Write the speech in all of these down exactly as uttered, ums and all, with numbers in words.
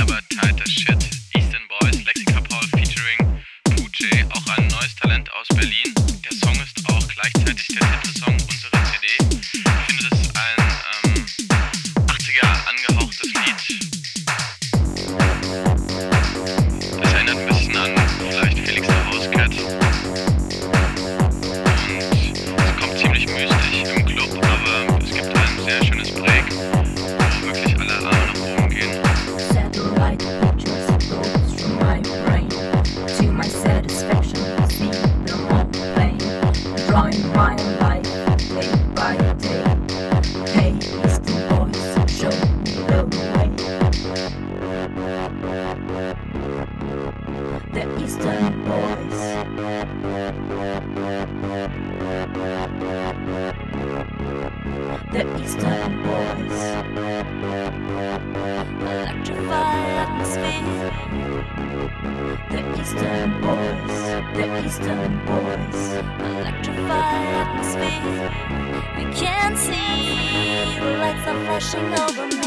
aber tighter Shit. Eastern Boys, Lexicapol featuring Poochie, auch ein neues Talent aus Berlin. Der Song ist auch gleichzeitig der Titelsong unserer C D. Ich finde, das ist ein ähm, achtziger angehauchtes Lied. Das erinnert ein bisschen an vielleicht Felix the House Cat. Und es kommt ziemlich mystisch im Club, aber es gibt ein sehr schönes Break, wo wirklich alle Arme nach oben gehen. Satellite pictures goes from my brain to my satisfaction. See them all playing, drawing my life day by day. Hey, Eastern Boys, show me the way. The Eastern Boys. The Eastern Boys. Electrify atmosphere. The Eastern Boys. The Eastern Boys. Electrify atmosphere. I can see the lights are flashing over me.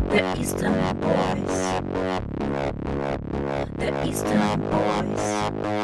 The Eastern Boys.